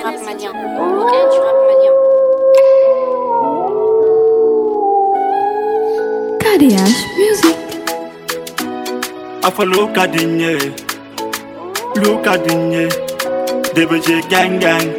rap malien. OL du rap malien. KDH Music. Afa Luka Dinye, DBG gang gang,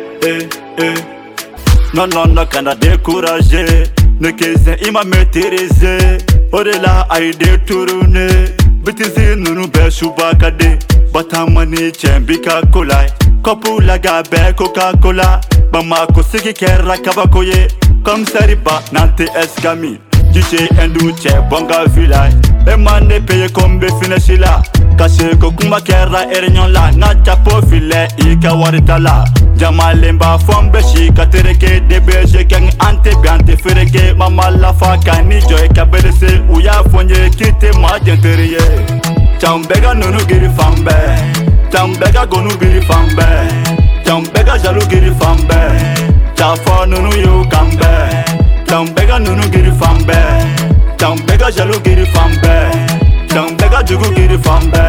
Non, kana découragé. Ne kese ima maîtrisé. Au-delà aïe détourné. Bêtise nous besubakade. Batamani chembika kolai. Kopu laga be Coca-Cola. Bamako sigi kera kabakoye. Comme Sariba nante escami. DJ Enduche bonga vilay. Emane paye comme befineshila. Caché kokuma kera erenyon la. Na chapo filet ika waritala. Jamalemba fombe shika tereke. DBG keng ante biante fereke. Mama la faka ni joy kabelese. Uya fonye kite ma jenteriye. Chambega nunu giri fambe. Chambega gonu giri fambe. Chambega jalu giri fambe. Chafa nunu yu kambe. Chambega nunu giri fambe. Chambega jalu giri fambe. Chambega jugu giri fambe.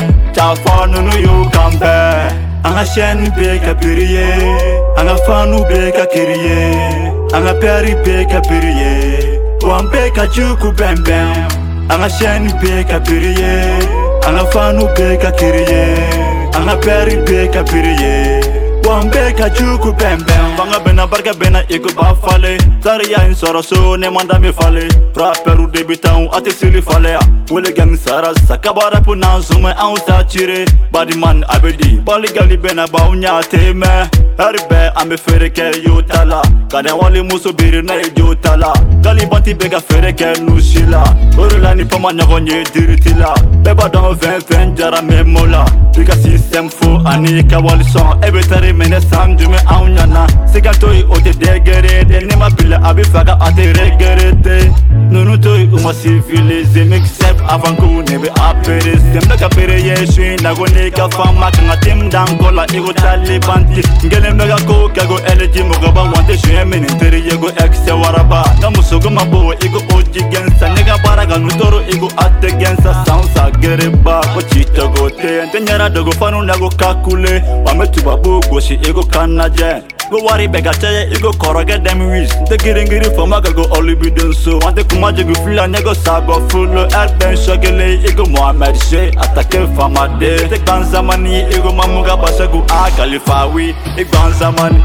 Chafa nunu yu kambe. Anga sheni beka piriye. Anga fanu beka kiriye. Anga peri beka piriye. Wambeka juku bem bem. Anga sheni beka piriye. Anga fanu beka kiriye. Anga peri beka piriye. Wambeka juku bem bem. Banga bena barga bena iku bafale. Sariya insoro so ne manda mi fale. Rapperu debitan ate sili fale. Wole gang sara sakabara puna zume an sa tire. Badiman abedi baligali bena ba unya teme. Herbe ambe fereke yotala. Kade wali muso biri na yotala. Galibanti bega fereke nushila. Orulani pama nyagonye diritila. Beba don 20 jara memola. Bika system fo anika wali son. Ebetari mene sam jume aunyana. Sikantoi ote degere. Denima pile abifaga ate regerete. Nunu toi uma civilize. Make step avant kou nebe apere. Semda kapere yeshui. Nagone ka fama kanga tim dangola. Ego talibanti. Ngele mega ko kago eleji mogaba. Wante shuye mene teri yego exe waraba. Namusogo mabo ego oji gensa. Nega baraga nutoro ego ate gensa. Soundsa gereba ko chita gote. Ntenyara dogo fanu nago kakule. Wametu babu goshi ego kanaje. Go wari bega chaye ego koroge dem wish. Nte giringiri foma kago olibiden so. Wante kumaje gu fila nego sago fulo. Erben shogele ego Mohamed She. Atake famade. Te ganzamani ego mamuga basagu akalifawi. Igbanzamani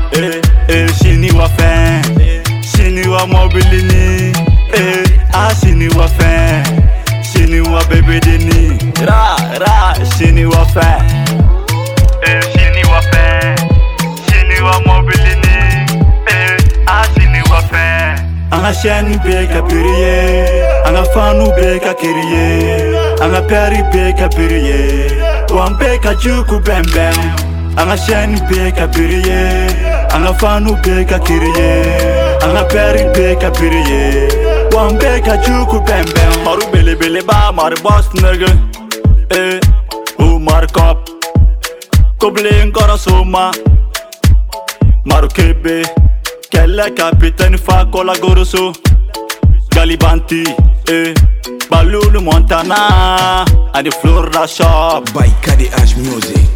shini wa fen. Shini wa mobilini. Shini wa fen. Shini wa baby dini. Ra shini wa fen. Shini wa fen. Shini wa mobilini. Shini wa fen. Anga sheni beka piriye. Anga fanu beka kiriye. Anga peri beka piriye. Wambeka juku bem bem. Anga sheni beka piriye. Anga fanu beka kiriye. Anga peri beka piriye. Wambeka juku bem bem. Maru bele bele ba mar boss nigga. Mar kop. Koble nkora soma. Maru kebe. Kelle capitaine fa kola goroso. Galibanti. Balulu Montana. And the Florida shop. By KDH Music.